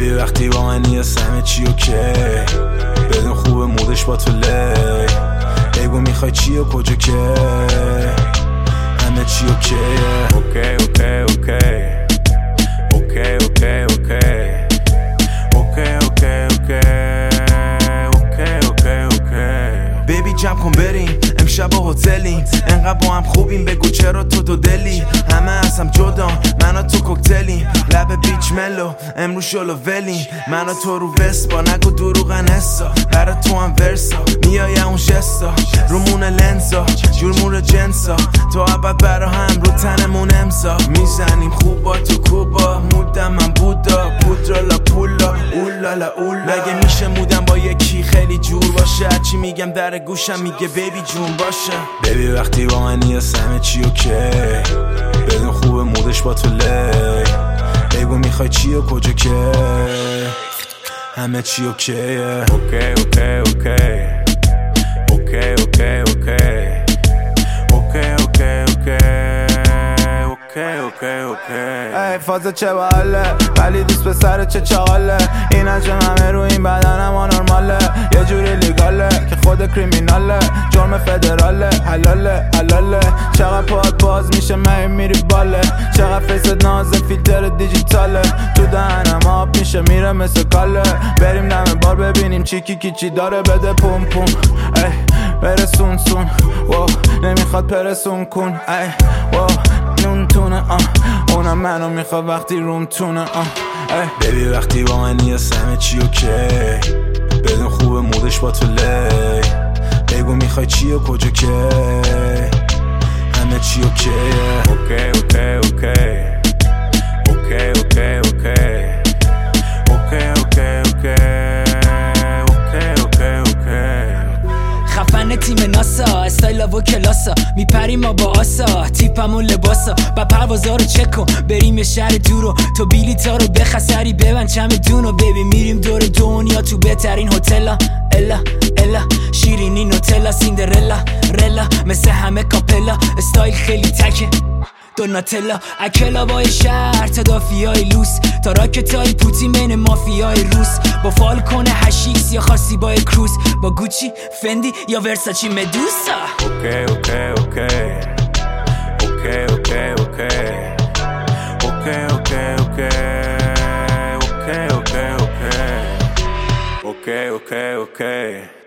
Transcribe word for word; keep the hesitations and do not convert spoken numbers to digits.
بیبی وقتی با من نیست همه چی اوکی، بدون خوبه مودش با تو لی، بگو میخوای چی و کجا که همه چی اوکیه. اوکی اوکی اوکی اوکی اوکی اوکی اوکی اوکی اوکی اوکی اوکی. بیبی جمع کن بریم امشب با هتلیم، انقدر با هم خوبیم بگو چرا تو دو دلی، همه از هم جدا من و تو کوکتلیم، لب بیچ ملو امروز شلو ولیم، من و تو رو وسپا نگو دروغن حسا، برا تو هم ورسا میای اون جستا رومون لنزا جورمون جنسا، تو عبد برا هم رو تنمون امضا، میزنیم خوب با تو کوبا مودم من بودا پودرالا پولا اولالا اولا، مگه میشه مودم با یکی خیلی جور باشه، چی میگم در گوشم میگه بیبی جون باشه. بیبی وقتی با من نیست همه چی اوکی، بدون خوبه مودش با تو لی، بگو میخوای چی و کجا که همه چی اوکیه. اوکی اوکی اوکی اوکی اوکی اوکی اوکی اوکی اوکی اوکی اوکی. ای فازه چه باله ولی دوست پسر چه چاله، این انجام همه رو این بدنم آنورماله، یه جوری لیگاله که خود کریمیناله، جرم فدراله حلاله حلاله، چقدر پاد باز میشه من میری باله، چقدر فیست نازه فیلتر دیجیتاله، تو دهنم آب میشه میره مثل کاله، بریم دم بار ببینیم چی کی کی چی داره بده پوم پوم، ای برسون سون واو نمیخواد پرسون کن، ای واو نون تونه آه اونم منو میخواد وقتی روم تونه آه. بیبی وقتی با من نیست همه چی اوکی، بدون خوبه مودش با تو لی، بگو میخوای چی و کجا که همه چی اوکیه. اوکی اوکی اوکی اوکی اوکی اوکی اوکی اوکی اوکی اوکی اوکی. خفن تیم ناسا استایل و کلاسا میپریم ما با آسا، تیپمون لباسا با پروازا رو چک کن بریم یه شهر دورو، تو بیلیتا رو بخسری ببن چمدونو، بیبی میریم دور دنیا تو بهترین هتلا، الا الا شیرینی نوتلا سیندرلا رلا مثل همه کاپلا، استایل خیلی تکه دوناتلا اکلا بای شهر تدافیای لوس، تا راکتای پوتین بین مافیای روس، با فالکون هشیس یا خاصی بای کروز، با گوچی فندی یا ورساچی مدوسا. اوکی اوکی اوکی اوکی اوکی اوکی اوکی اوکی اوکی اوکی اوکی اوکی اوکی اوکی.